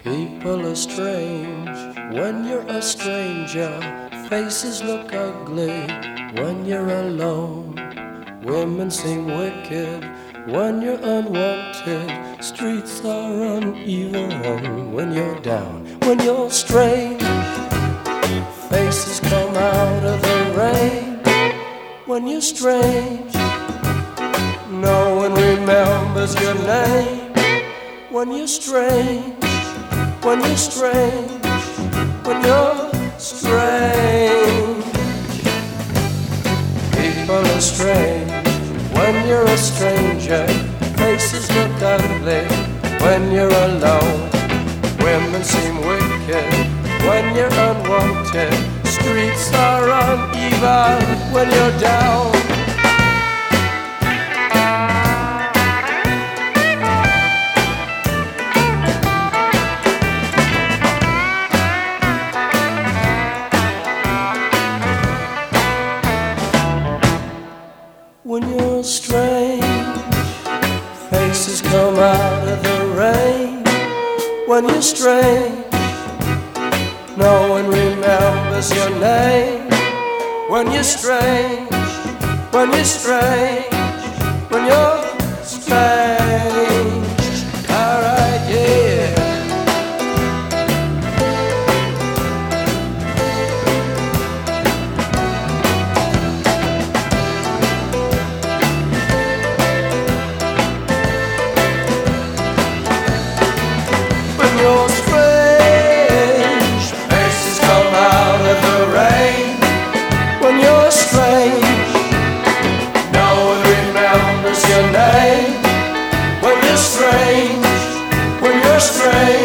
People are strange when you're a stranger. Faces look ugly when you're alone. Women seem wicked when you're unwanted. Streets are uneven when you're down. When you're strange, faces come out of the rain. When you're strange, no one remembers your name. When you're strange, when you're strange, when you're strange. People are strange when you're a stranger. Faces look ugly when you're alone. Women seem wicked when you're unwanted. Streets are uneven when you're down. When you're strange, faces come out of the rain. When you're strange, no one remembers your name. When you're strange, when you're strange, when you're strange. Alright, yeah. When you're strange, faces come out of the rain. When you're strange, no one remembers your name. When you're strange, when you're strange.